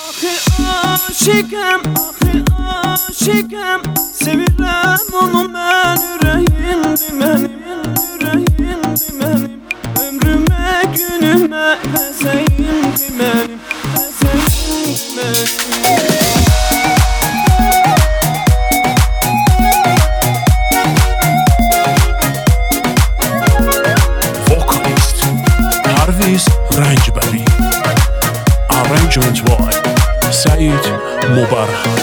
Aşıkım, aşıkım, sevirəm onu mən, ürəyimdir mənim, ürəyimdir mənim. Ömrümə, günümə, vəzəyimdir mənim, vəzəyimdir mənim. Vocalist Parviz Rancbari, arrangement by Said Mubarak.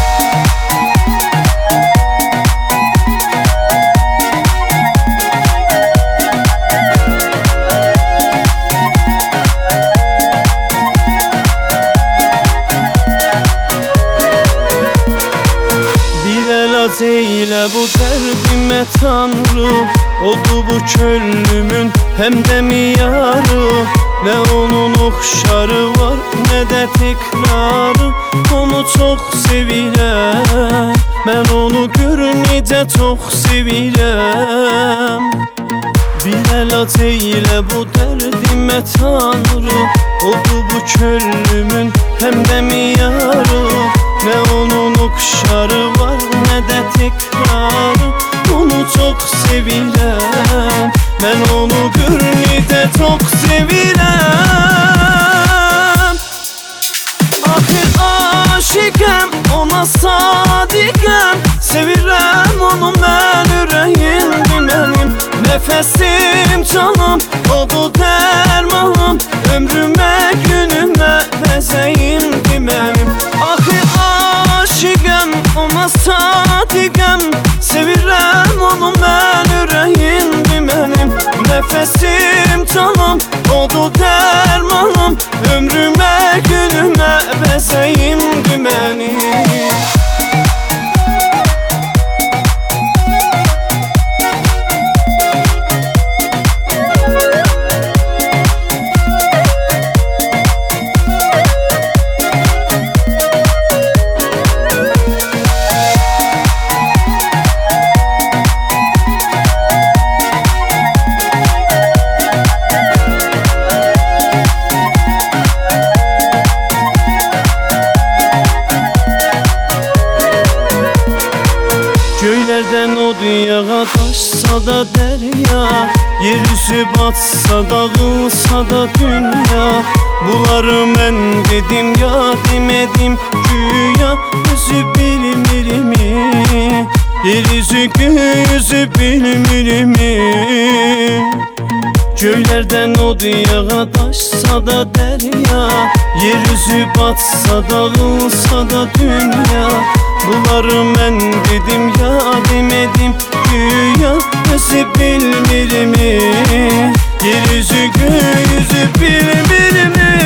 Eyle bu derdime Tanrı, oldu bu köllümün hem de miyarı. Ne onun okşarı var ne de tekrarı. Onu çok sevirəm, ben onu görünce çok sevirəm. Bir el at eyle bu derdime Tanrı, oldu bu köllümün hem de miyarı. Ne onun okşarı var ne de tekrarı. Onu çok sevirəm, ben onu görünce çok sevirəm. Ahir aşıkım, ona sadiqəm, sevirəm onu mən, ürəyimdir mənim. Nefesim canım, oldu dermanım, ömrüme günüme vəzəyimdir mənim. Ahir aşıkım, ona sadiqəm, sevirəm onu mən, ürəyimdir mənim. Nefesim canım, oldu dermanım, ömrüme günüme vəzəyimdir mənim. Göylerden o dünyaya taşsa da derya, yeryüzü batsa dağılsa da dünya. Bunları mən dedim ya demedim güya, özü bilmirimi, yeryüzü göğüzü bilmirimi. Göylerden o dünyaya taşsa da derya, yeryüzü batsa dağılsa da dünya. Bunları mən dedim ya demedim güya, özü bilmirimi, yeryüzü göğüzü bilmirimi.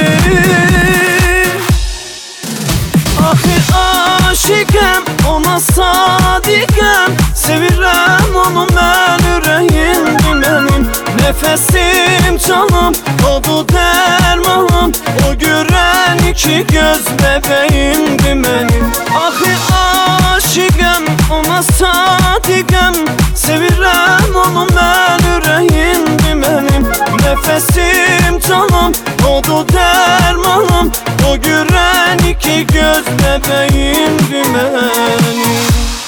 Ahir aşıkım, ona sadiqəm, sevirəm onu mən, ürəyimdir mənim. Nefesim canım, oldu dermanım, o görən iki göz bebeğimdir mənim. Ahir aşıkım, ona sadiqəm, sevirəm onu mən, ürəyimdir mənim. Nefesim canım, oldu dermanım, o görən iki göz bebeğimdir mənim.